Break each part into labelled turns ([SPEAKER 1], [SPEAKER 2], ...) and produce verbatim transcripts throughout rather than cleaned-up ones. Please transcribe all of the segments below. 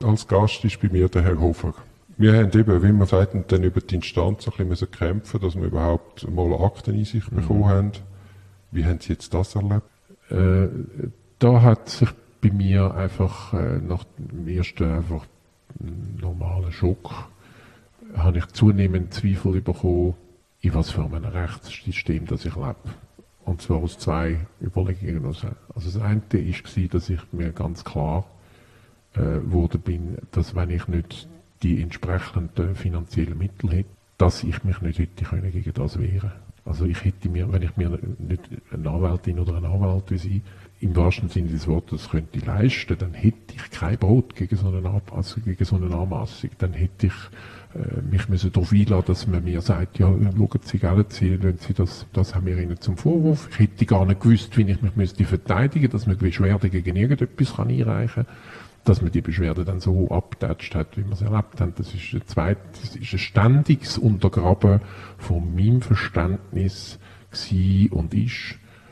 [SPEAKER 1] als Gast ist bei mir der Herr Hofer. Wir haben eben, wie man sagt, dann über die Instanz ein bisschen kämpfen, dass wir überhaupt mal Akteneinsicht mhm. bekommen haben. Wie haben Sie jetzt das erlebt?
[SPEAKER 2] Äh, da hat sich bei mir einfach äh, nach dem ersten einfach normalen Schock habe ich zunehmend Zweifel bekommen, in was für einem Rechtssystem das ich lebe. Und zwar aus zwei Überlegungen. Also das eine war, dass ich mir ganz klar äh, wurde bin, dass wenn ich nicht die entsprechenden finanziellen Mittel hätte, dass ich mich nicht hätte können gegen das wehren. Also ich hätte mir, wenn ich mir nicht eine Anwältin oder einen Anwalt wie Sie im wahrsten Sinne des Wortes könnte leisten, dann hätte ich kein Brot gegen so eine Anpassung, gegen so eine Anmassung. Dann hätte ich äh, mich müssen darauf einlassen, dass man mir sagt, ja, schauen Sie, Geld Sie, Sie das, das haben wir Ihnen zum Vorwurf. Ich hätte gar nicht gewusst, wie ich mich müsste verteidigen, dass man Beschwerde gegen irgendetwas kann einreichen kann. Dass man die Beschwerde dann so abgetatscht hat, wie wir es erlebt haben. Das ist ein zweites, das ist ein ständiges Untergraben von meinem Verständnis gewesen und ist,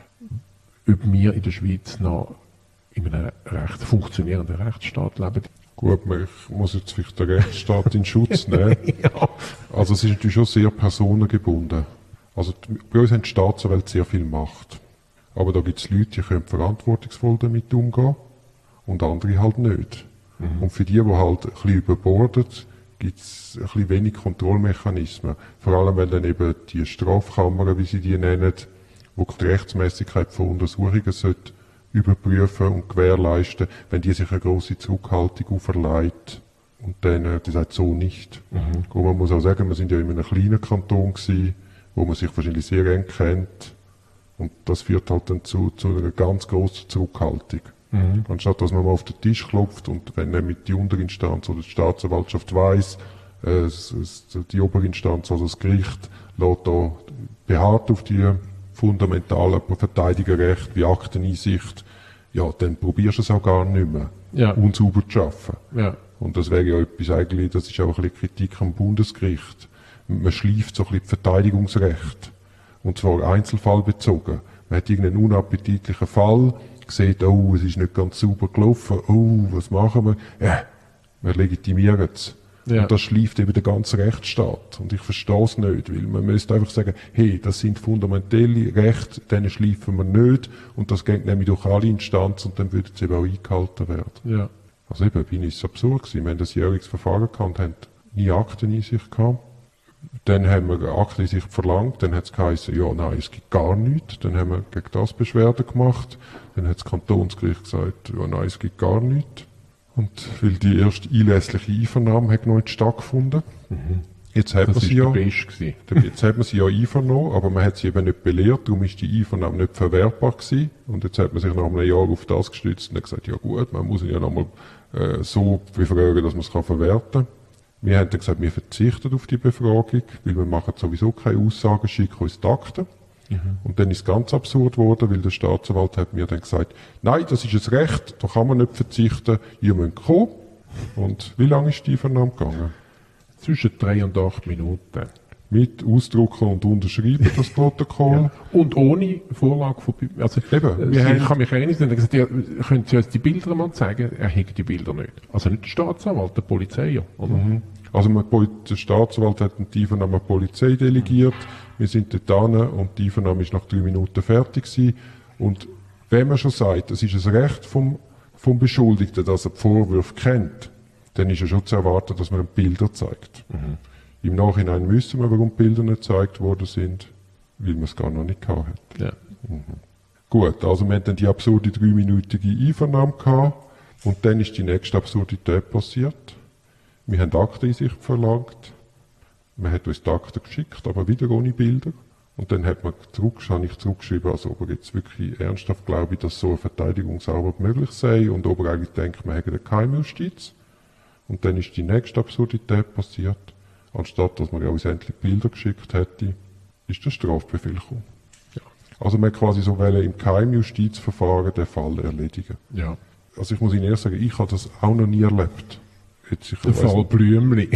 [SPEAKER 2] ob wir in der Schweiz noch in einem recht funktionierenden Rechtsstaat leben.
[SPEAKER 1] Gut, ich muss jetzt vielleicht den Rechtsstaat in Schutz nehmen. Ja. Also es ist natürlich schon sehr personengebunden. Also bei uns haben die Staatsanwälte sehr viel Macht. Aber da gibt es Leute, die können verantwortungsvoll damit umgehen. Und andere halt nicht. Mhm. Und für die, die halt ein bisschen überbordet, gibt es ein bisschen wenig Kontrollmechanismen. Vor allem, wenn dann eben die Strafkammern, wie sie die nennen, wo die Rechtsmäßigkeit von Untersuchungen sollte überprüfen und gewährleisten, wenn die sich eine grosse Zurückhaltung auferlegt und dann, äh, die sagt so nicht. Mhm. Und man muss auch sagen, wir sind ja in einem kleinen Kanton gewesen, wo man sich wahrscheinlich sehr eng kennt. Und das führt halt dann zu, zu einer ganz grossen Zurückhaltung. Mhm. Anstatt dass man mal auf den Tisch klopft und wenn nämlich die Unterinstanz oder die Staatsanwaltschaft weiss, äh, die Oberinstanz, also das Gericht, lässt da beharrt auf die fundamentalen Verteidigerrechte wie Akteneinsicht, ja, dann probierst du es auch gar nicht mehr, ja. unsauber zu arbeiten. Ja. Und das wäre ja etwas eigentlich, das ist auch ein bisschen Kritik am Bundesgericht. Man schleift so ein bisschen die Verteidigungsrechte. Und zwar einzelfallbezogen. Man hat irgendeinen unappetitlichen Fall, sieht, oh, es ist nicht ganz sauber gelaufen, oh, was machen wir? Ja, wir legitimieren es. Ja. Und das schleift eben den ganzen Rechtsstaat. Und ich verstehe es nicht, weil man müsste einfach sagen, hey, das sind fundamentale Rechte, denen schleifen wir nicht. Und das geht nämlich durch alle Instanzen und dann würde es eben auch eingehalten werden. Ja. Also eben, bin ich absurd gewesen. Wir haben das jähriges Verfahren gehabt und haben nie Akteneinsicht gehabt. Dann haben wir Akteneinsicht verlangt, dann hat es geheißen, ja, nein, es gibt gar nichts. Dann haben wir gegen das Beschwerde gemacht. Dann hat das Kantonsgericht gesagt, ja, nein, es gibt gar nichts. Und weil die erste einlässliche Einvernahme hat noch nicht stattgefunden. Mhm. Jetzt hat man sie ja, jetzt hat man sie ja einvernommen, aber man hat sie eben nicht belehrt, darum ist die Einvernahme nicht verwertbar gewesen. Und jetzt hat man sich nach einem Jahr auf das gestützt und hat gesagt, ja gut, man muss ihn ja nochmal äh, so befragen, dass man es kann verwerten kann. Wir haben dann gesagt, wir verzichten auf die Befragung, weil wir machen sowieso keine Aussagen, schicken uns die Akten. Mhm. Und dann ist es ganz absurd geworden, weil der Staatsanwalt hat mir dann gesagt, nein, das ist ein Recht, da kann man nicht verzichten, ihr müsst kommen. Und wie lange ist die Einvernahme gegangen?
[SPEAKER 2] Zwischen drei und acht Minuten.
[SPEAKER 1] Mit Ausdrucken und Unterschreiben, das Protokoll.
[SPEAKER 2] Ja. Und ohne Vorlage von, also,
[SPEAKER 1] Eben,
[SPEAKER 2] wir haben, ich kann mich erinnern, er hat gesagt, ja, können Sie uns die Bilder mal zeigen? Er hat die Bilder nicht. Also nicht der Staatsanwalt, der Polizei, ja, oder?
[SPEAKER 1] Mhm. Also man, der Staatsanwalt hat die Einvernahme an die Polizei delegiert. Mhm. Wir sind dort hin und die Einvernahme ist nach drei Minuten fertig gewesen. Und wenn man schon sagt, es ist ein Recht vom, vom Beschuldigten, dass er die Vorwürfe kennt, dann ist ja schon zu erwarten, dass man ihm Bilder zeigt. Mhm. Im Nachhinein wissen wir, warum die Bilder nicht gezeigt worden sind, weil man es gar noch nicht gehabt hat. Ja. Mhm. Gut, also wir hatten dann die absurde dreiminütige Einvernahme gehabt und dann ist die nächste Absurdität passiert. Wir haben Akteneinsicht verlangt, man hat uns die Akten geschickt, aber wieder ohne Bilder. Und dann hat man zurück, habe ich zurückgeschrieben, also ob er jetzt wirklich ernsthaft glaube, dass so eine Verteidigungsarbeit möglich sei und ob er eigentlich denkt, man hätte eine Geheimjustiz. Und dann ist die nächste Absurdität passiert. Anstatt dass man ja uns endlich Bilder geschickt hätte, ist der Strafbefehl gekommen. Ja. Also man quasi so wollen im Geheimjustizverfahren den Fall erledigen. Ja. Also ich muss Ihnen ehrlich sagen, ich habe das auch noch nie erlebt. Jetzt, ich
[SPEAKER 2] der Fall Blümli.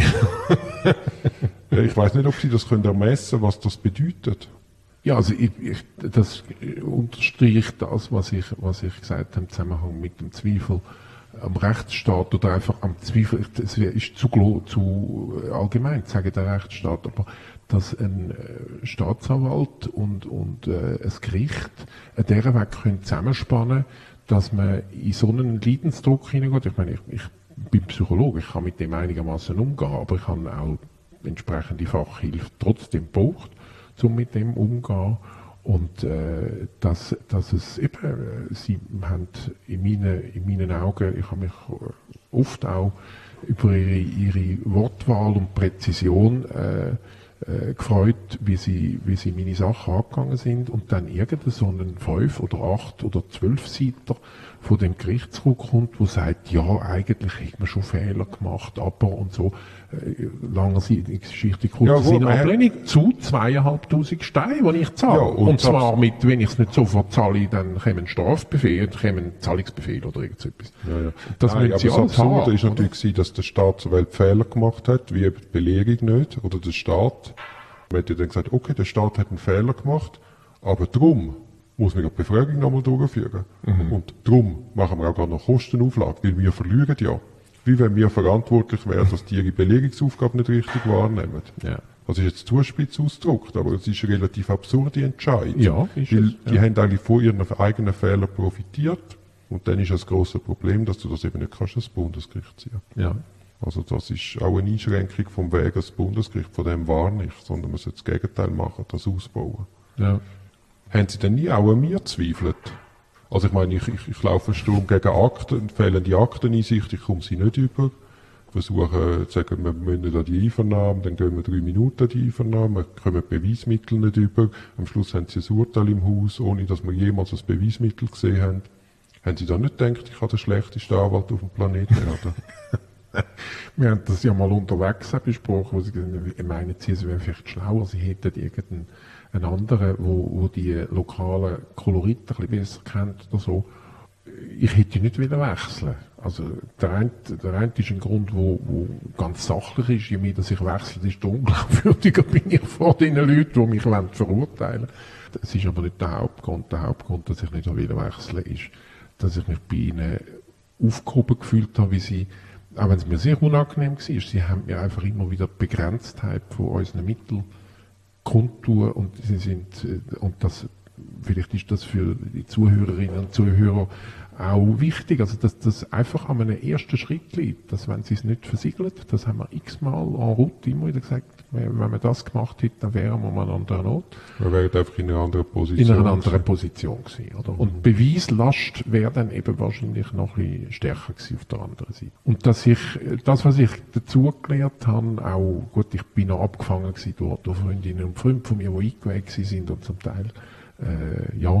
[SPEAKER 1] Ich weiss nicht, ob Sie das können ermessen, was das bedeutet.
[SPEAKER 2] Ja, also ich, ich, das unterstreicht das, was ich, was ich gesagt habe im Zusammenhang mit dem Zweifel, am Rechtsstaat oder einfach am Zweifel, es ist zu, zu allgemein zu sagen, der Rechtsstaat, aber dass ein Staatsanwalt und, und äh, ein Gericht an dieser Weg können zusammenspannen, dass man in so einen Leidensdruck hineingeht. Ich meine, ich, ich bin Psychologe, ich kann mit dem einigermaßen umgehen, aber ich habe auch entsprechende Fachhilfe trotzdem gebraucht, um mit dem umzugehen. Und äh, dass, dass es eben, äh, sie haben in meinen, in meinen Augen, ich habe mich oft auch über ihre, ihre Wortwahl und Präzision äh, äh, gefreut, wie sie, wie sie meine Sachen angegangen sind und dann irgendein so einen fünf oder acht oder zwölf Seiter von dem Gericht zurückkommt, wo sagt, ja, eigentlich hat man schon Fehler gemacht, aber und so, äh, lange Geschichte kurz,
[SPEAKER 1] ja,
[SPEAKER 2] seine Ablehnung zu zweieinhalbtausend Steine, die ich zahle.
[SPEAKER 1] Ja, und,
[SPEAKER 2] und zwar mit, wenn ich es nicht sofort zahle, dann kommen Strafbefehl, dann kommen Zahlungsbefehl oder irgendetwas.
[SPEAKER 1] Ja, ja.
[SPEAKER 2] Das
[SPEAKER 1] Nein,
[SPEAKER 2] müssen
[SPEAKER 1] aber
[SPEAKER 2] sie
[SPEAKER 1] das
[SPEAKER 2] alles
[SPEAKER 1] Absurde
[SPEAKER 2] haben,
[SPEAKER 1] ist natürlich gewesen, dass der Staatsanwalt Fehler gemacht hat, wie eben die Belehrung nicht, oder der Staat. Man hat ja dann gesagt, okay, der Staat hat einen Fehler gemacht, aber drum muss man die Befragung nochmal durchführen. Mhm. Und drum machen wir auch gar noch Kostenauflage, weil wir verlieren ja. Wie wenn wir verantwortlich wären, dass die ihre Belehrungsaufgabe nicht richtig wahrnehmen.
[SPEAKER 2] Ja.
[SPEAKER 1] Das ist jetzt zu spitz ausgedrückt, aber es ist eine relativ absurde Entscheidung.
[SPEAKER 2] Ja, ist
[SPEAKER 1] weil
[SPEAKER 2] es, ja.
[SPEAKER 1] Die haben eigentlich von ihren eigenen Fehlern profitiert. Und dann ist das grosse Problem, dass du das eben nicht kannst, das Bundesgericht ziehen.
[SPEAKER 2] Ja.
[SPEAKER 1] Also das ist auch eine Einschränkung vom Weg ans Bundesgericht, von dem war nicht, sondern man sollte das Gegenteil machen, das ausbauen.
[SPEAKER 2] Ja.
[SPEAKER 1] Haben Sie denn nie auch an mir zweifelt? Also ich meine, ich, ich, ich laufe Sturm gegen Akten, fehlende Akteneinsicht, ich komme sie nicht über. Versuche zu sagen, wir müssen nicht an die Einvernahme, dann gehen wir drei Minuten an die Einvernahme, wir kommen Beweismittel nicht über. Am Schluss haben Sie ein Urteil im Haus, ohne dass wir jemals ein Beweismittel gesehen haben. Haben Sie da nicht gedacht, ich habe den schlechtesten Anwalt auf dem Planeten werden?
[SPEAKER 2] Wir haben das ja mal unterwegs besprochen, wo sie meinen, sie wären vielleicht schlauer, sie hätten irgendeinen einen anderen, wo, wo die lokalen Koloriten ein bisschen besser kennt oder so. Ich hätte nicht wieder wechseln. Also der eine, der eine ist ein Grund, wo, wo ganz sachlich ist. Je mehr dass ich wechsle, desto unglaubwürdiger bin ich vor den Leuten, die mich verurteilen wollen. Das ist aber nicht der Hauptgrund. Der Hauptgrund, dass ich nicht wieder wechseln ist, dass ich mich bei ihnen aufgehoben gefühlt habe, wie sie, auch wenn es mir sehr unangenehm war, sie haben mir einfach immer wieder die Begrenztheit von unseren Mitteln kundtun und sie sind, und das, vielleicht ist das für die Zuhörerinnen und Zuhörer auch wichtig, also dass das einfach an einem ersten Schritt liegt, dass wenn sie es nicht versiegelt, das haben wir x-mal en route immer wieder gesagt, wenn wir das gemacht hätten, dann wären wir an einem anderen Ort.
[SPEAKER 1] Wir wären einfach in einer anderen Position.
[SPEAKER 2] In einer anderen Position gewesen, oder? Und mhm. Beweislast wäre dann eben wahrscheinlich noch ein bisschen stärker gewesen auf der anderen Seite. Und dass ich, das, was ich dazu gelernt habe, auch, gut, ich bin noch abgefangen gewesen durch, durch Freundinnen und Freunde von mir, die eingeweiht sind und zum Teil, äh, ja,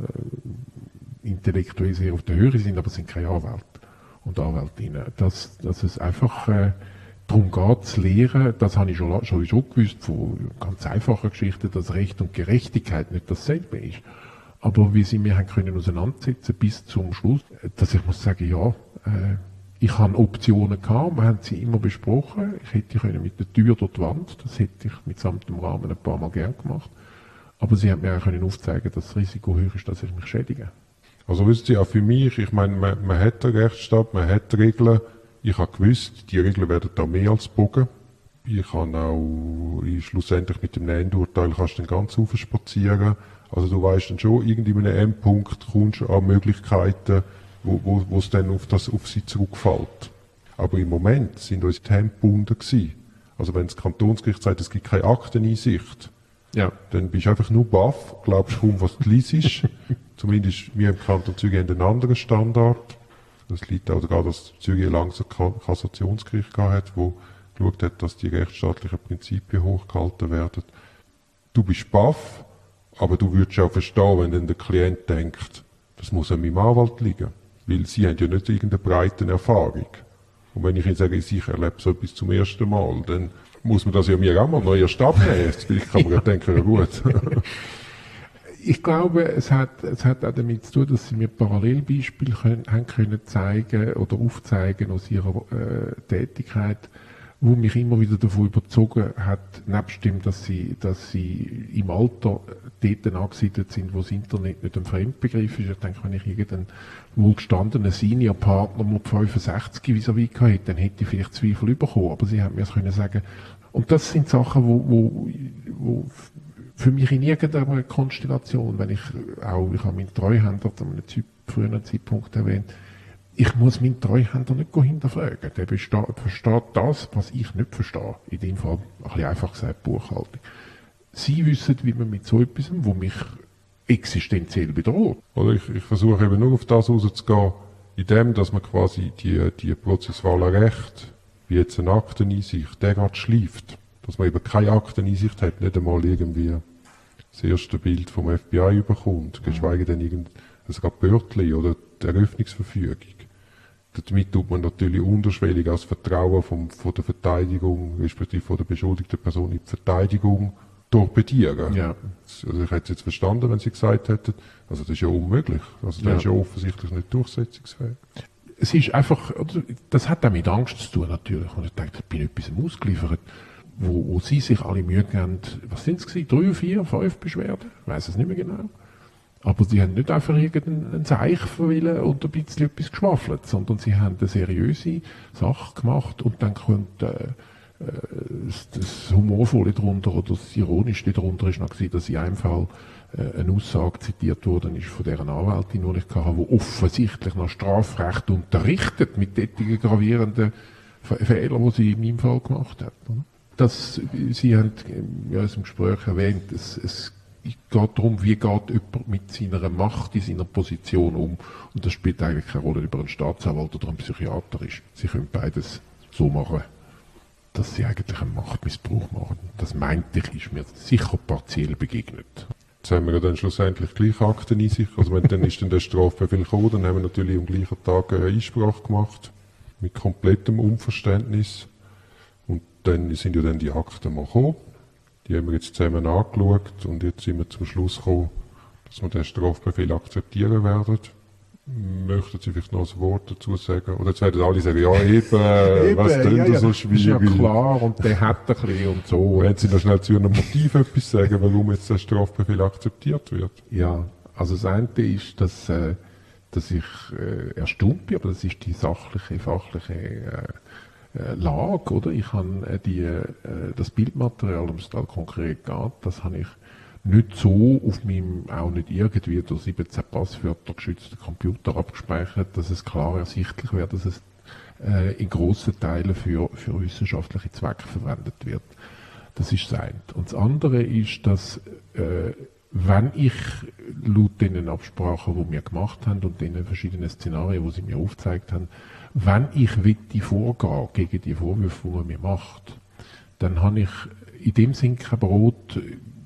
[SPEAKER 2] äh, intellektuell sehr auf der Höhe sind, aber sind keine Anwälte und Anwältinnen. Dass, dass es einfach äh, darum geht, zu lehren, das habe ich schon, schon, schon gewusst, von ganz einfachen Geschichten, dass Recht und Gerechtigkeit nicht dasselbe ist. Aber wie sie mir haben können auseinandersetzen bis zum Schluss, dass ich muss sagen, ja, äh, ich habe Optionen gehabt, wir haben sie immer besprochen. Ich hätte können mit der Tür durch die Wand, das hätte ich mitsamt dem Rahmen ein paar Mal gern gemacht. Aber sie haben mir auch können aufzeigen, dass das Risiko höher ist, dass ich mich schädige.
[SPEAKER 1] Also wissen Sie, auch für mich, ich meine, man, man hat einen Rechtsstaat, man hat Regeln. Ich habe gewusst, die Regeln werden da mehr als bogen. Ich kann auch, ich, schlussendlich mit dem Endurteil kannst du dann ganz rauf spazieren. Also du weißt dann schon, irgendwie in einem Endpunkt kommst du an Möglichkeiten, wo, wo, wo es dann auf, das, auf sie zurückfällt. Aber im Moment sind unsere Hände gebunden gewesen. Also wenn das Kantonsgericht sagt, es gibt keine Akteneinsicht, ja, dann bist du einfach nur baff, glaubst kaum, was du liest. Zumindest wir im Kanton Zürich haben einen anderen Standard. Das liegt auch daran, dass Zürich ein langes Kassationsgericht gehabt hat, wo geschaut hat, dass die rechtsstaatlichen Prinzipien hochgehalten werden. Du bist baff, aber du würdest auch verstehen, wenn dann der Klient denkt, das muss an meinem Anwalt liegen. Weil sie haben ja nicht irgendeine breite Erfahrung. Und wenn ich ihnen sage, ich erlebe so etwas zum ersten Mal, dann muss man das ja mir auch mal neu erst abnehmen. Vielleicht kann man ja denken, ja gut.
[SPEAKER 2] Ich glaube, es hat, es hat auch damit zu tun, dass sie mir Parallelbeispiele können, haben können zeigen oder aufzeigen aus ihrer äh, Tätigkeit, wo mich immer wieder davon überzogen hat, nebst dem, dass sie, dass sie im Alter dort angesiedelt sind, wo das Internet nicht ein Fremdbegriff ist. Ich denke, wenn ich irgendeinen wohlgestandenen Senior-Partner mit fünfundsechzig vis-à-vis gehabt hätte, dann hätte ich vielleicht Zweifel bekommen. Aber sie haben mir können sagen, und das sind Sachen, wo, wo, wo für mich in irgendeiner Konstellation, wenn ich auch, ich habe meinen Treuhänder an einem früheren Zeitpunkt erwähnt, ich muss meinen Treuhänder nicht hinterfragen. Der besteht, versteht das, was ich nicht verstehe. In dem Fall, ein bisschen einfach gesagt, Buchhaltung. Sie wissen, wie man mit so etwas, wo mich existenziell bedroht.
[SPEAKER 1] Oder ich, ich versuche eben nur auf das rauszugehen, in dem, dass man quasi die, die prozessualen Rechte, wie jetzt eine Akteneinsicht, der gerade schleift. Dass man eben keine Akteneinsicht hat, nicht einmal irgendwie das erste Bild vom F B I überkommt, geschweige denn irgendein, also gerade Börtli oder die Eröffnungsverfügung. Damit tut man natürlich unterschwellig als Vertrauen vom, von der Verteidigung, respektive von der beschuldigten Person in die Verteidigung torpedieren.
[SPEAKER 2] Ja.
[SPEAKER 1] Also ich hätte es jetzt verstanden, wenn Sie gesagt hätten, also das ist ja unmöglich. Also das
[SPEAKER 2] Ja.
[SPEAKER 1] ist ja offensichtlich nicht durchsetzungsfähig.
[SPEAKER 2] Es ist einfach, das hat auch mit Angst zu tun natürlich. Und ich denke, ich bin etwas ausgeliefert, wo, wo Sie sich alle Mühe geben, was sind es gewesen? Drei, vier, fünf Beschwerden? Ich weiss es nicht mehr genau. Aber sie haben nicht einfach irgendeinen Zeich verwillen und ein bisschen etwas geschwafelt, sondern sie haben eine seriöse Sache gemacht und dann kommt äh, das, das Humorvolle darunter oder das Ironische darunter ist noch gewesen, dass in einem Fall äh, eine Aussage zitiert worden ist von deren Anwältin, die ich hatte, die offensichtlich noch Strafrecht unterrichtet mit solchen gravierenden Fehlern, die sie in meinem Fall gemacht hat. Oder? Das, Sie haben in unserem Gespräch erwähnt, es, es Es geht darum, wie geht jemand mit seiner Macht in seiner Position um. Und das spielt eigentlich keine Rolle, ob er ein Staatsanwalt oder ein Psychiater ist. Sie können beides so machen, dass sie eigentlich einen Machtmissbrauch machen. Das meinte ich, ist mir sicher partiell begegnet.
[SPEAKER 1] Jetzt haben wir ja dann schlussendlich gleich Akteneinsicht. Also wenn dann ist dann der Strafbefehl gekommen, dann haben wir natürlich am gleichen Tag eine Einsprache gemacht. Mit komplettem Unverständnis. Und dann sind ja dann die Akten mal gekommen. Die haben wir jetzt zusammen angeschaut und jetzt sind wir zum Schluss gekommen, dass wir den Strafbefehl akzeptieren werden. Möchten Sie vielleicht noch ein Wort dazu sagen? Oder jetzt werden alle sagen, ja eben,
[SPEAKER 2] Eben,
[SPEAKER 1] was tun
[SPEAKER 2] ja,
[SPEAKER 1] da
[SPEAKER 2] ja,
[SPEAKER 1] so
[SPEAKER 2] das ist ja
[SPEAKER 1] schwierig?
[SPEAKER 2] klar und der hat ein bisschen und so.
[SPEAKER 1] Wenn Sie noch schnell zu Ihrem Motiv etwas sagen, warum jetzt der Strafbefehl akzeptiert wird?
[SPEAKER 2] Ja, also das eine ist, dass, äh, dass ich äh, erstaunt bin, aber das ist die sachliche, fachliche äh, Lage, oder? Ich habe äh, die, äh, das Bildmaterial, um es da konkret geht, das habe ich nicht so auf meinem, auch nicht irgendwie durch siebzehn Passwörter geschützten Computer abgespeichert, dass es klar ersichtlich wäre, dass es äh, in grossen Teilen für, für wissenschaftliche Zwecke verwendet wird. Das ist das eine. Und das andere ist, dass äh, wenn ich laut den Absprachen, die wir gemacht haben und den verschiedenen Szenarien, die sie mir aufgezeigt haben, wenn ich wette vorgehen gegen die Vorwürfe, die man mir macht, dann habe ich in dem Sinn kein Brot.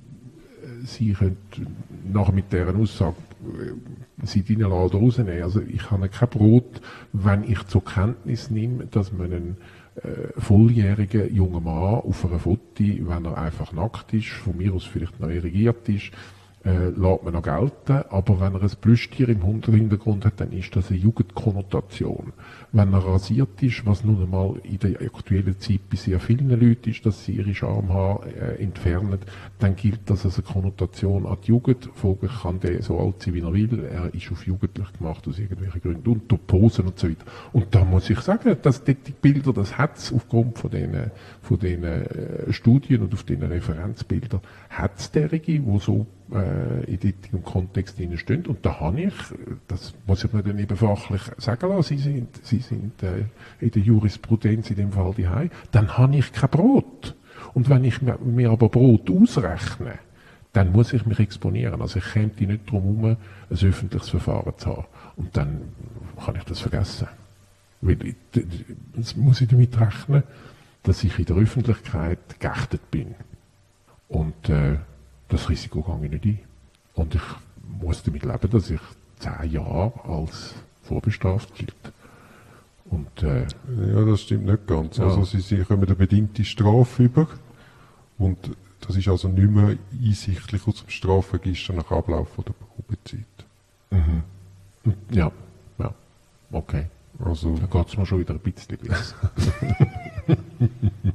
[SPEAKER 2] Sie können nachher mit dieser Aussage sie reinlassen oder rausnehmen. Also ich habe kein Brot, wenn ich zur Kenntnis nehme, dass man einen äh, volljährigen jungen Mann auf einem Foto, wenn er einfach nackt ist, von mir aus vielleicht noch irrigiert ist, äh, lässt man noch gelten, aber wenn er ein Plüschtier im Hintergrund hat, dann ist das eine Jugendkonnotation. Wenn er rasiert ist, was nun einmal in der aktuellen Zeit bei sehr vielen Leuten ist, dass sie ihre Schamhaare äh, entfernen, dann gilt das als eine Konnotation an die Jugend. Folglich kann der so alt sein, wie er will. Er ist auf jugendlich gemacht aus irgendwelchen Gründen und durch Posen und so weiter. Und da muss ich sagen, dass die Bilder, das hat es aufgrund von den, von den äh, Studien und auf den Referenzbildern, hat es derige, die so äh, in diesem Kontext stehen. Und da habe ich, das muss ich mir dann eben fachlich sagen lassen, sie sind, sie sind äh, in der Jurisprudenz in dem Fall die Hause, dann habe ich kein Brot. Und wenn ich mir, mir aber Brot ausrechne, dann muss ich mich exponieren. Also ich käme nicht darum herum, ein öffentliches Verfahren zu haben. Und dann kann ich das vergessen. Weil ich, jetzt muss ich damit rechnen, dass ich in der Öffentlichkeit geächtet bin. Und äh, das Risiko gehe ich nicht ein. Und ich muss damit leben, dass ich zehn Jahre als vorbestraft gilt. Und, äh,
[SPEAKER 1] ja, das stimmt nicht ganz.
[SPEAKER 2] Ja.
[SPEAKER 1] Also Sie, Sie kommen eine bedingte Strafe über und das ist also nicht mehr einsichtlich aus dem Strafregister nach Ablauf der Probezeit.
[SPEAKER 2] mhm. Ja, ja, okay.
[SPEAKER 1] Also,
[SPEAKER 2] Da geht es mir schon wieder ein bisschen besser.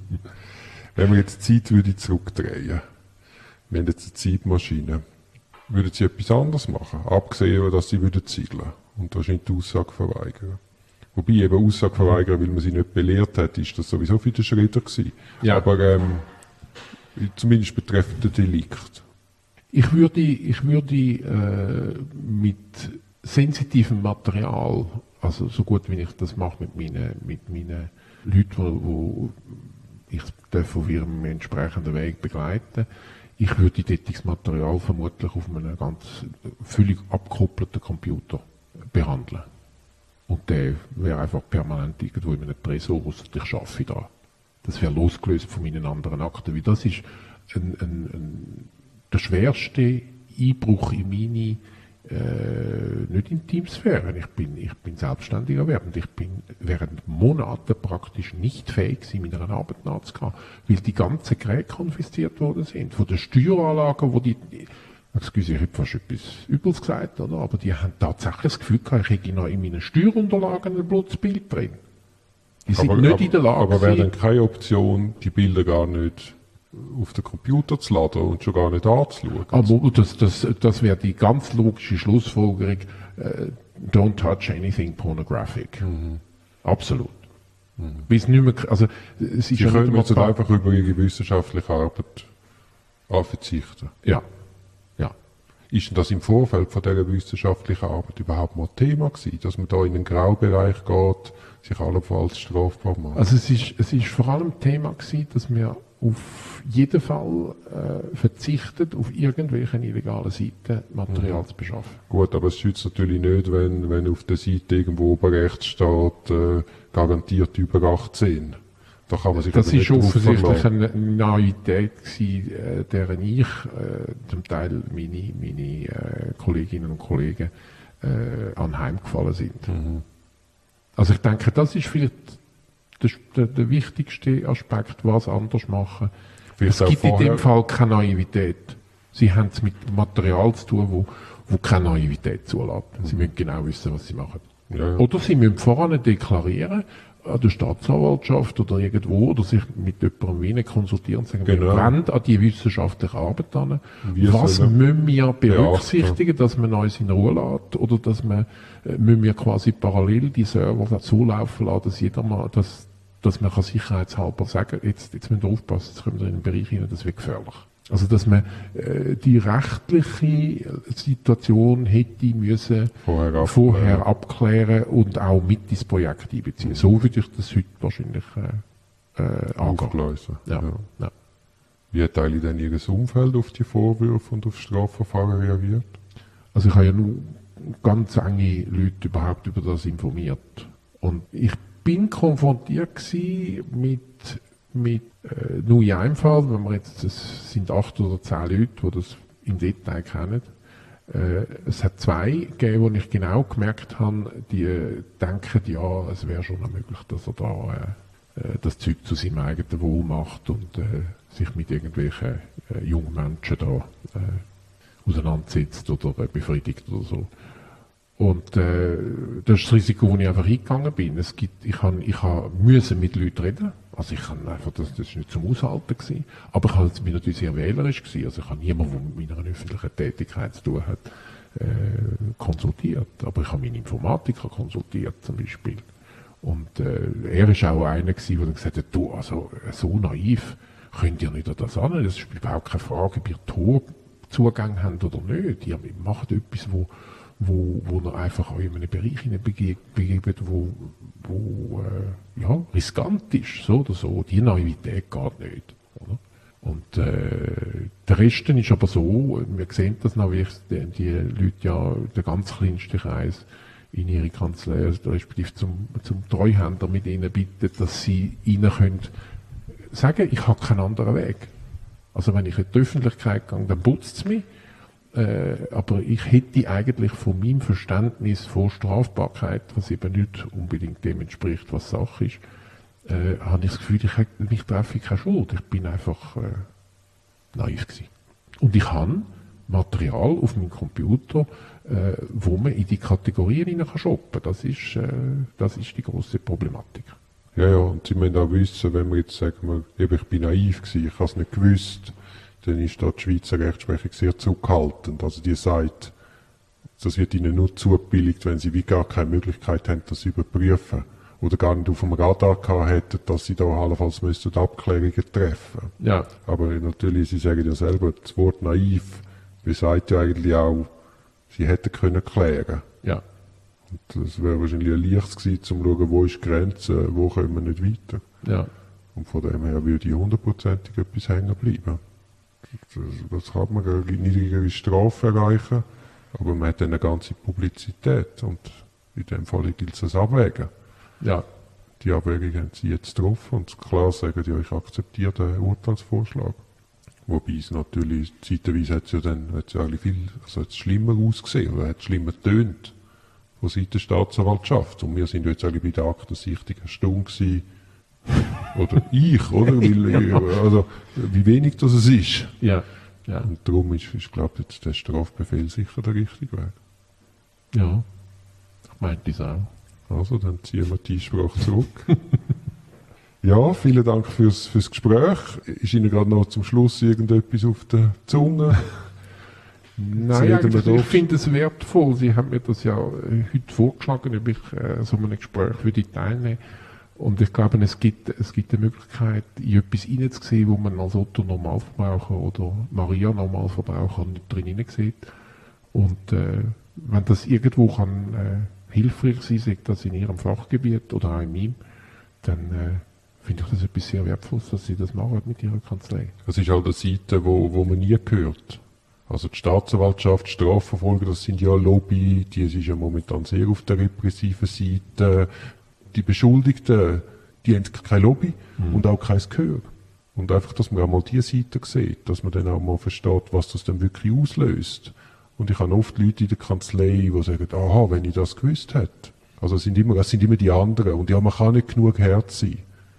[SPEAKER 1] Wenn wir jetzt die Zeit würde zurückdrehen, wir haben jetzt eine Zeitmaschine, würden Sie etwas anderes machen? Abgesehen, dass Sie würden zielen und wahrscheinlich die Aussage verweigern. Wobei eben Aussage verweigern, weil man sie nicht belehrt hat, ist das sowieso für den Schritter gewesen.
[SPEAKER 2] Ja.
[SPEAKER 1] Aber ähm, zumindest betreffend den Delikt.
[SPEAKER 2] Ich würde, ich würde äh, mit sensitivem Material, also so gut wie ich das mache mit meinen, mit meinen Leuten, wo, wo ich darf auf ihrem entsprechenden Weg begleiten, ich würde dort das Material vermutlich auf einem ganz völlig abgekoppelten Computer behandeln. Und der wäre einfach permanent irgendwo in einem Tresor, ausser ich arbeite da. Das wäre losgelöst von meinen anderen Akten. Weil das ist ein, ein, ein, der schwerste Einbruch in meine äh, nicht Intimsphäre. Ich bin, ich bin selbstständiger während ich bin während Monaten praktisch nicht fähig gewesen, meiner Arbeit nachzugehen, weil die ganzen Geräte konfisziert worden sind. Von den Steueranlagen, wo die, excuse, ich habe fast etwas Übles gesagt, oder? Aber die haben tatsächlich das Gefühl gehabt, ich hätte noch in meinen Steuerunterlagen ein Blutsbild drin. Die sind
[SPEAKER 1] aber,
[SPEAKER 2] nicht
[SPEAKER 1] aber,
[SPEAKER 2] in der Lage.
[SPEAKER 1] Aber wäre dann keine Option, die Bilder gar nicht auf den Computer zu laden und schon gar nicht anzuschauen?
[SPEAKER 2] Aber das, das, das wäre die ganz logische Schlussfolgerung. Äh, don't touch anything pornographic. Mhm. Absolut. Mhm. Bis nicht mehr, also, es ist
[SPEAKER 1] Sie
[SPEAKER 2] ja
[SPEAKER 1] können
[SPEAKER 2] nicht
[SPEAKER 1] jetzt einfach über Ihre wissenschaftliche Arbeit verzichten.
[SPEAKER 2] Ja. Ja.
[SPEAKER 1] Ist denn das im Vorfeld von dieser wissenschaftlichen Arbeit überhaupt mal Thema gewesen, dass man da in einen Graubereich geht, sich allenfalls strafbar macht?
[SPEAKER 2] Also es ist, es ist vor allem Thema gewesen, dass wir auf jeden Fall äh, verzichtet, auf irgendwelche illegalen Seiten Material mhm. zu beschaffen.
[SPEAKER 1] Gut, aber es schützt natürlich nicht, wenn, wenn auf der Seite irgendwo oben rechts steht, äh, garantiert über achtzehn. Da kann man sich
[SPEAKER 2] das ist offensichtlich
[SPEAKER 1] eine
[SPEAKER 2] Naivität gewesen, äh, deren ich, äh, zum Teil meine, meine äh, Kolleginnen und Kollegen äh, anheimgefallen sind. Mhm. Also ich denke, das ist vielleicht der, der, der wichtigste Aspekt, was anders machen. Vielleicht es gibt in dem Fall keine Naivität. Sie haben es mit Material zu tun, wo, wo keine Naivität zulässt. Mhm. Sie müssen genau wissen, was sie machen. Ja, ja. Oder sie müssen voran deklarieren, an der Staatsanwaltschaft oder irgendwo, oder sich mit jemandem Wien konsultieren und sagen, genau. Wir wollen an die wissenschaftliche Arbeit an. Was müssen wir berücksichtigen, dass man uns in Ruhe lässt, oder dass man, äh, müssen wir quasi parallel die Server so laufen lassen, dass jeder mal, dass, dass man kann sicherheitshalber sagen, jetzt, jetzt müssen wir aufpassen, jetzt kommen wir in den Bereich hinein, das wird gefährlich. Also, dass man äh, die rechtliche Situation hätte müssen vorher, ab, vorher abklären und auch mit ins Projekt einbeziehen. Mhm. So würde ich das heute wahrscheinlich äh, äh,
[SPEAKER 1] aufgleisen.
[SPEAKER 2] Ja. Ja. Ja.
[SPEAKER 1] Wie hat eigentlich denn Ihr Umfeld auf die Vorwürfe und auf Strafverfahren reagiert?
[SPEAKER 2] Also ich habe ja nur ganz enge Leute überhaupt über das informiert. Und ich bin konfrontiert gewesen mit mit äh, nur in einem Fall, wenn wir jetzt, es sind acht oder zehn Leute, die das im Detail kennen. Äh, es hat zwei gegeben, wo ich genau gemerkt habe, die äh, denken, ja, es wäre schon noch möglich, dass er da äh, das Zeug zu seinem eigenen Wohl macht und äh, sich mit irgendwelchen äh, jungen Menschen da äh, auseinandersetzt oder äh, befriedigt oder so. Und äh, das ist das Risiko, wo ich einfach eingegangen bin. Es gibt, ich habe ich hab müssen mit Leuten reden. Also ich kann einfach, das, das ist nicht zum Aushalten gewesen. Aber ich habe, bin natürlich sehr wählerisch gewesen. Also ich habe niemanden, der mit meiner öffentlichen Tätigkeit zu tun hat, äh, konsultiert. Aber ich habe meinen Informatiker konsultiert zum Beispiel. Und äh, er ist auch einer gewesen, der gesagt hat, du, also so naiv könnt ihr nicht an das an. Das ist überhaupt keine Frage, ob ihr Torzugang habt oder nicht. Ihr macht etwas, wo wo, wo ihr einfach auch in einen Bereich hineinbegebt, wo, wo äh, ja, riskant ist, so oder so. Die Naivität geht nicht. Oder? Und äh, der Rest ist aber so, wir sehen das noch, wie ich die, die Leute ja, der ganz kleinste Kreis in ihre Kanzlei, also respektive zum, zum Treuhänder mit ihnen bittet, dass sie ihnen können sagen, ich habe keinen anderen Weg. Also wenn ich in die Öffentlichkeit gehe, dann putzt es mich. Äh, aber ich hätte eigentlich von meinem Verständnis von Strafbarkeit, was eben nicht unbedingt dem entspricht, was Sache ist, äh, habe ich das Gefühl, ich habe, mich treffe ich keine Schuld. Ich bin einfach äh, naiv gewesen. Und ich habe Material auf meinem Computer, äh, wo man in die Kategorien hinein kann shoppen. Das ist, äh, das ist die grosse Problematik.
[SPEAKER 1] Ja, ja, und sie müssen auch wissen, wenn wir jetzt sagen, wir, eben, ich bin naiv gewesen, ich habe es nicht gewusst, dann ist da die Schweizer Rechtsprechung sehr zurückhaltend. Also die sagt, das wird ihnen nur zugebilligt, wenn sie wie gar keine Möglichkeit haben, das zu überprüfen. Oder gar nicht auf dem Radar gehabt hätten, dass sie da allenfalls müssten Abklärungen treffen.
[SPEAKER 2] Ja.
[SPEAKER 1] Aber natürlich, sie sagen ja selber, das Wort naiv besagt ja eigentlich auch, sie hätten können klären.
[SPEAKER 2] Ja.
[SPEAKER 1] Und das wäre wahrscheinlich ein leichtes gewesen, um zu schauen, wo ist die Grenze, wo können wir nicht weiter.
[SPEAKER 2] Ja.
[SPEAKER 1] Und von dem her würde hundertprozentig etwas hängen bleiben. Das, das kann man eine niedrigere Strafe erreichen, aber man hat dann eine ganze Publizität und in dem Fall gilt es als Abwägen.
[SPEAKER 2] Ja.
[SPEAKER 1] Die Abwägung haben sie jetzt getroffen und klar sagen, ja, ich akzeptiere den Urteilsvorschlag. Wobei es natürlich, zeitweise hat es ja dann hat's ja eigentlich viel, also hat's schlimmer ausgesehen oder hat es schlimmer getönt von Seiten der Staatsanwaltschaft. Und wir sind jetzt eigentlich bei der Aktensichtung eine Stunde gewesen, oder ich, oder? Weil,
[SPEAKER 2] Ja.
[SPEAKER 1] also, wie wenig das es ist.
[SPEAKER 2] Ja. Ja.
[SPEAKER 1] Und darum ist, ist glaube ich, jetzt der Strafbefehl sicher der richtige Weg.
[SPEAKER 2] Ja. Ich meinte es auch.
[SPEAKER 1] Also, dann ziehen wir die Einsprache zurück. Ja, vielen Dank fürs, fürs Gespräch. Ist Ihnen gerade noch zum Schluss irgendetwas auf der Zunge?
[SPEAKER 2] Nein,
[SPEAKER 1] reden
[SPEAKER 2] eigentlich,
[SPEAKER 1] wir
[SPEAKER 2] ich
[SPEAKER 1] doch.
[SPEAKER 2] finde es wertvoll. Sie haben mir das ja äh, heute vorgeschlagen, ob ich äh, so einem Gespräch würde teilnehmen. Und ich glaube, es gibt, es gibt eine Möglichkeit, in etwas reinzusehen, wo man als Otto Normalverbraucher oder Maria Normalverbraucher nicht drin sieht. Und äh, wenn das irgendwo kann äh, hilfreich sein, sei das in Ihrem Fachgebiet oder auch in meinem, dann äh, finde ich das etwas sehr Wertvolles, dass Sie das machen mit Ihrer Kanzlei.
[SPEAKER 1] Das ist halt eine Seite, wo, wo man nie hört. Also die Staatsanwaltschaft, Strafverfolger, das sind ja Lobby, die ist ja momentan sehr auf der repressiven Seite. Die Beschuldigten, die haben kein Lobby
[SPEAKER 2] Mhm.
[SPEAKER 1] und auch kein Gehör. Und einfach, dass man auch mal diese Seite sieht, dass man dann auch mal versteht, was das dann wirklich auslöst. Und ich habe oft Leute in der Kanzlei, die sagen, aha, wenn ich das gewusst hätte. Also es sind immer, es sind immer die anderen. Und ja, man kann nicht genug hart sein.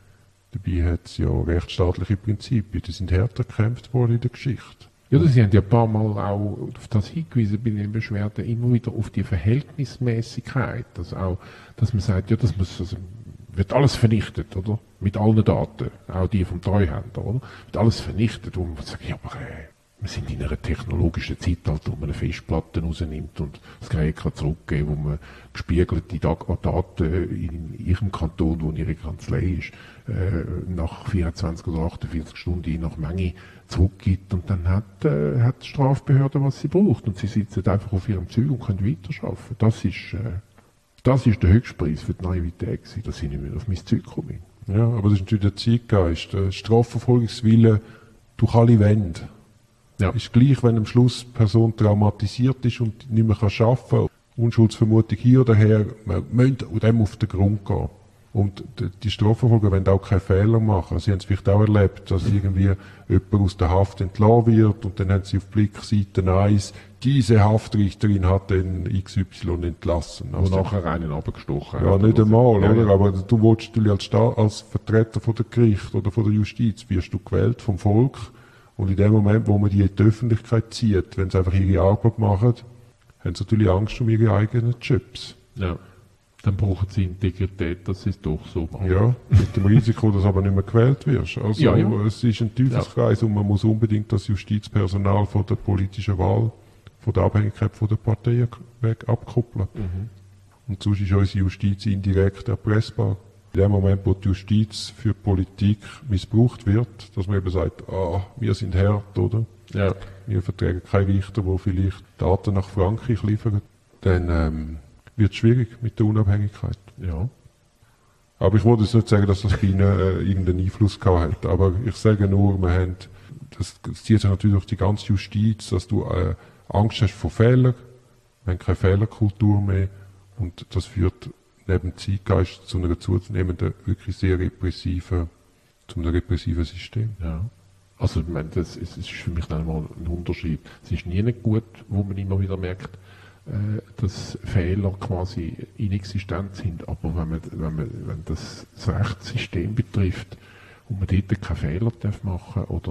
[SPEAKER 1] Dabei hat es ja rechtsstaatliche Prinzipien, die sind härter gekämpft worden in der Geschichte.
[SPEAKER 2] Ja, Sie haben ja ein paar Mal auch auf das hingewiesen bei den Beschwerden, immer wieder auf die Verhältnismäßigkeit, dass auch, dass man sagt, ja, das muss, also, wird alles vernichtet, oder? Mit allen Daten, auch die vom Treuhänder, oder? Wird alles vernichtet, wo man sagt, ja, aber äh, wir sind in einer technologischen Zeitalter, wo man eine Festplatte rausnimmt und das Gerät kann zurückgeben, wo man gespiegelte Daten in Ihrem Kanton, wo Ihre Kanzlei ist, äh, nach vierundzwanzig oder achtundvierzig Stunden je nach Menge zurückgibt und dann hat, äh, hat die Strafbehörde, was sie braucht und sie sitzen einfach auf ihrem Zeug und können weiterarbeiten. Das ist, äh, das ist der Höchstpreis für die Naivität gewesen, dass ich nicht mehr auf mein Zeug komme.
[SPEAKER 1] Ja, aber das ist natürlich der Zeitgeist. Der Strafverfolgungswille durch alle Wände.
[SPEAKER 2] Ja.
[SPEAKER 1] Ist gleich, wenn am Schluss die Person traumatisiert ist und nicht mehr arbeiten kann. Unschuldsvermutung hier oder her, man müsste dem auf den Grund gehen. Und die Strafverfolger wollen auch keine Fehler machen. Sie haben es vielleicht auch erlebt, dass irgendwie jemand aus der Haft entlassen wird und dann haben sie auf Blickseite eins, diese Haftrichterin hat den X Y entlassen.
[SPEAKER 2] Und
[SPEAKER 1] Also,
[SPEAKER 2] nachher einen abgestochen
[SPEAKER 1] ja,
[SPEAKER 2] hat.
[SPEAKER 1] nicht einmal,
[SPEAKER 2] Ja,
[SPEAKER 1] oder?
[SPEAKER 2] ja.
[SPEAKER 1] Aber du willst natürlich als, Sta- als Vertreter von der Gericht oder von der Justiz, wirst du gewählt vom Volk. Und in dem Moment, wo man die in die Öffentlichkeit zieht, wenn sie einfach ihre Arbeit machen, haben sie natürlich Angst um ihre eigenen Jobs.
[SPEAKER 2] Ja. Dann brauchen sie Integrität, dass sie es doch so machen.
[SPEAKER 1] Ja, mit dem Risiko, dass aber nicht mehr gewählt wirst. Also,
[SPEAKER 2] Ja, ja.
[SPEAKER 1] es ist ein Teufelskreis und man muss unbedingt das Justizpersonal von der politischen Wahl, von der Abhängigkeit von der Parteien weg abkoppeln.
[SPEAKER 2] Mhm.
[SPEAKER 1] Und sonst ist unsere Justiz indirekt erpressbar. In dem Moment, wo die Justiz für die Politik missbraucht wird, dass man eben sagt, ah, wir sind hart, oder?
[SPEAKER 2] Ja.
[SPEAKER 1] Wir vertragen keine Richter, die vielleicht Daten nach Frankreich liefern, dann ähm, wird es schwierig mit der Unabhängigkeit.
[SPEAKER 2] Ja.
[SPEAKER 1] Aber ich wollte jetzt nicht sagen, dass das bei Ihnen äh, irgendeinen Einfluss gehabt hat. Aber ich sage nur, wir haben, das, das zieht sich natürlich durch die ganze Justiz, dass du äh, Angst hast vor Fehlern. Wir haben keine Fehlerkultur mehr. Und das führt neben Zeitgeist zu einer zunehmenden, wirklich sehr repressiven, zu einem repressiven System.
[SPEAKER 2] Ja. Also, ich meine, das ist, ist für mich dann mal ein Unterschied. Es ist nie nicht gut, wo man immer wieder merkt, äh, dass Fehler quasi inexistent sind. Aber wenn man, wenn man, wenn das, das Rechtssystem betrifft und man dort keine Fehler darf machen oder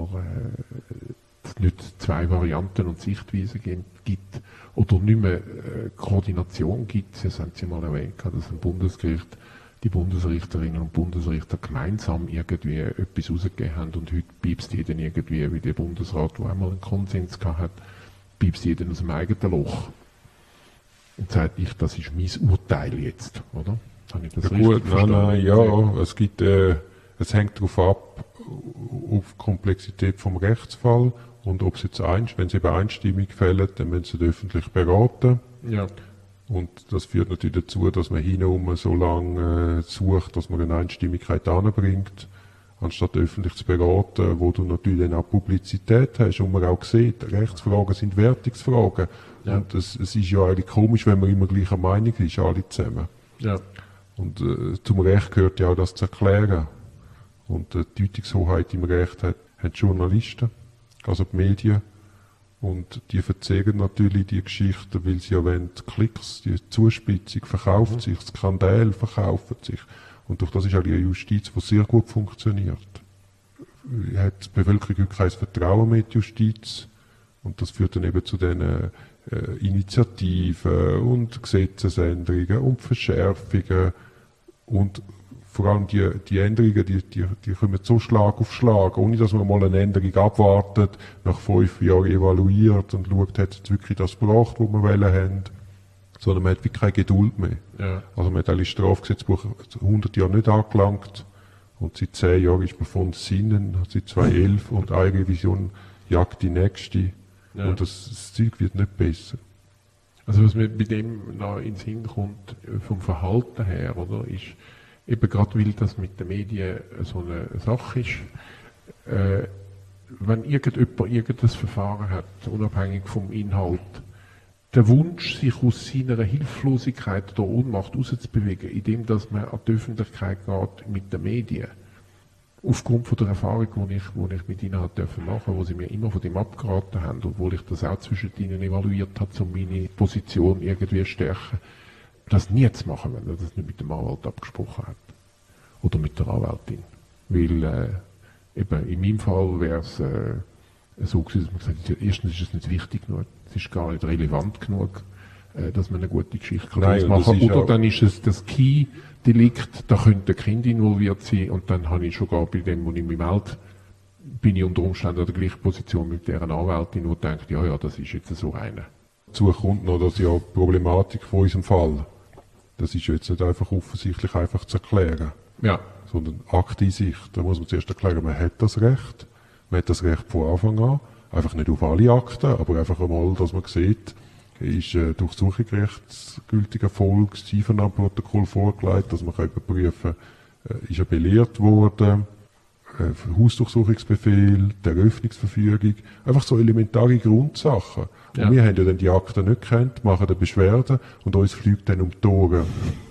[SPEAKER 2] äh, es nicht zwei Varianten und Sichtweisen gibt oder nicht mehr äh, Koordination gibt, das haben Sie mal erwähnt, dass ein Bundesgericht die Bundesrichterinnen und Bundesrichter gemeinsam irgendwie etwas rausgegeben haben und heute piepst jeder irgendwie, wie der Bundesrat, der einmal einen Konsens gehabt hat, piepst jeder aus dem eigenen Loch. Und sagt ich, das ist mein Urteil jetzt, oder? Habe ich das
[SPEAKER 1] Ja,
[SPEAKER 2] richtig
[SPEAKER 1] gut, nein,
[SPEAKER 2] verstanden?
[SPEAKER 1] nein, ja, es gibt, äh, es hängt darauf ab, auf die Komplexität vom Rechtsfall und ob es jetzt einst, wenn sie eben einstimmig fällen, dann müssen sie öffentlich beraten.
[SPEAKER 2] Ja.
[SPEAKER 1] Und das führt natürlich dazu, dass man hinum so lange äh, sucht, dass man eine Einstimmigkeit anbringt, anstatt öffentlich zu beraten, wo du natürlich dann auch Publizität hast und man auch sieht, Rechtsfragen sind Wertungsfragen.
[SPEAKER 2] Ja.
[SPEAKER 1] Und es, es ist ja eigentlich komisch, wenn man immer gleicher Meinung ist, alle zusammen.
[SPEAKER 2] Ja.
[SPEAKER 1] Und äh, zum Recht gehört ja auch das zu erklären. Und äh, die Deutungshoheit im Recht hat, haben die Journalisten, also die Medien. Und die verzeihen natürlich die Geschichten, weil sie ja wollen, die Klicks, die Zuspitzung verkauft sich, Skandal verkaufen sich. Und durch das ist auch die Justiz, die sehr gut funktioniert. Hat die Bevölkerung kein Vertrauen mehr in die Justiz. Und das führt dann eben zu den äh, Initiativen und Gesetzesänderungen und Verschärfungen. Und vor allem die, die Änderungen, die, die, die kommen so Schlag auf Schlag, ohne dass man mal eine Änderung abwartet, nach fünf Jahren evaluiert und schaut, hat es wirklich das gebracht, was wir wollen haben. Sondern man hat wirklich keine Geduld mehr.
[SPEAKER 2] Ja.
[SPEAKER 1] Also man hat eigentlich das Strafgesetzbuch hundert Jahre nicht angelangt und seit zehn Jahren ist man von Sinnen, seit zweitausendelf und eine Revision jagt die nächste.
[SPEAKER 2] Ja.
[SPEAKER 1] Und das, das Zeug wird nicht besser.
[SPEAKER 2] Also was mir bei dem noch in den Sinn kommt, vom Verhalten her, oder, ist eben gerade, weil das mit den Medien so eine Sache ist, äh, wenn irgendjemand irgendein Verfahren hat, unabhängig vom Inhalt, der Wunsch, sich aus seiner Hilflosigkeit oder Ohnmacht rauszubewegen, indem dass man an die Öffentlichkeit geht mit den Medien, aufgrund von der Erfahrung, die ich, die ich mit ihnen machen durfte, wo sie mir immer von dem abgeraten haben, obwohl ich das auch zwischen ihnen evaluiert habe, um meine Position irgendwie zu stärken, das nie zu machen, wenn er das nicht mit dem Anwalt abgesprochen hat. Oder mit der Anwältin. Weil, äh, eben, in meinem Fall wäre es äh, so gewesen, dass man gesagt hat, erstens ist es nicht wichtig genug, es ist gar nicht relevant genug, äh, dass man eine gute Geschichte kann
[SPEAKER 1] Nein,
[SPEAKER 2] machen kann. Oder
[SPEAKER 1] auch,
[SPEAKER 2] dann ist es das Key-Delikt, da könnte ein Kind involviert sein und dann habe ich schon gar bei dem, wo ich mich melde, bin ich unter Umständen in der gleichen Position mit deren Anwältin, die denkt, ja, ja, das ist jetzt so eine.
[SPEAKER 1] Dazu kommt noch, dass ja die Problematik von unserem Fall, das ist jetzt nicht einfach offensichtlich einfach zu erklären.
[SPEAKER 2] Ja.
[SPEAKER 1] Sondern Akt in sich. Da muss man zuerst erklären, man hat das Recht. Man hat das Recht von Anfang an. Einfach nicht auf alle Akten, aber einfach einmal, dass man sieht, ist äh, Durchsuchung rechtsgültiger Erfolg, das Einvernahmeprotokoll vorgelegt, dass man kann überprüfen kann, äh, ist er belehrt worden, äh, Hausdurchsuchungsbefehl, der Eröffnungsverfügung, einfach so elementare Grundsachen. Und
[SPEAKER 2] Ja.
[SPEAKER 1] wir haben ja dann die Akten nicht gekannt, machen eine Beschwerde und uns fliegt dann um die Ohren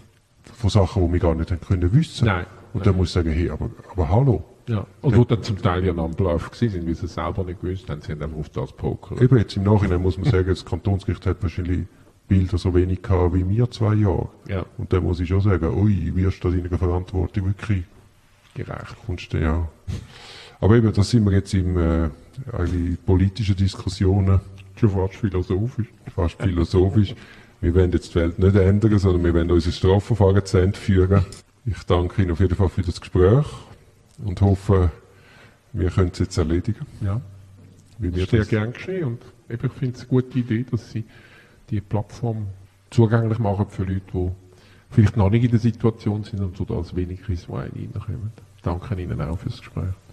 [SPEAKER 1] von Sachen, die wir gar nicht haben können wissen.
[SPEAKER 2] Nein.
[SPEAKER 1] Und dann muss ich sagen, hey, aber, aber hallo.
[SPEAKER 2] Ja. Und wo dann zum Teil ja noch am Bluff gewesen sind, weil sie es selber nicht gewusst haben, sie haben einfach auf das Poker.
[SPEAKER 1] Eben jetzt im Nachhinein muss man sagen, das Kantonsgericht hat wahrscheinlich Bilder so wenig gehabt wie wir zwei Jahre.
[SPEAKER 2] Ja.
[SPEAKER 1] Und dann muss ich schon sagen, ui, wirst du deiner Verantwortung wirklich
[SPEAKER 2] Gerecht.
[SPEAKER 1] kommst du, ja. Aber eben, da sind wir jetzt in äh, eigentlich politischen Diskussionen,
[SPEAKER 2] Schon fast philosophisch.
[SPEAKER 1] fast philosophisch. Wir wollen jetzt die Welt nicht ändern, sondern wir wollen unser Strafverfahren zu Ende führen. Ich danke Ihnen auf jeden Fall für das Gespräch und hoffe, wir können es jetzt erledigen.
[SPEAKER 2] Ja.
[SPEAKER 1] Wie
[SPEAKER 2] Das
[SPEAKER 1] wir
[SPEAKER 2] ist sehr
[SPEAKER 1] das,
[SPEAKER 2] gern geschehen und eben, ich finde es eine gute Idee, dass Sie die Plattform zugänglich machen für Leute, die vielleicht noch nicht in der Situation sind und so das wenig Risiko reinkommen. Danke Ihnen auch fürs Gespräch.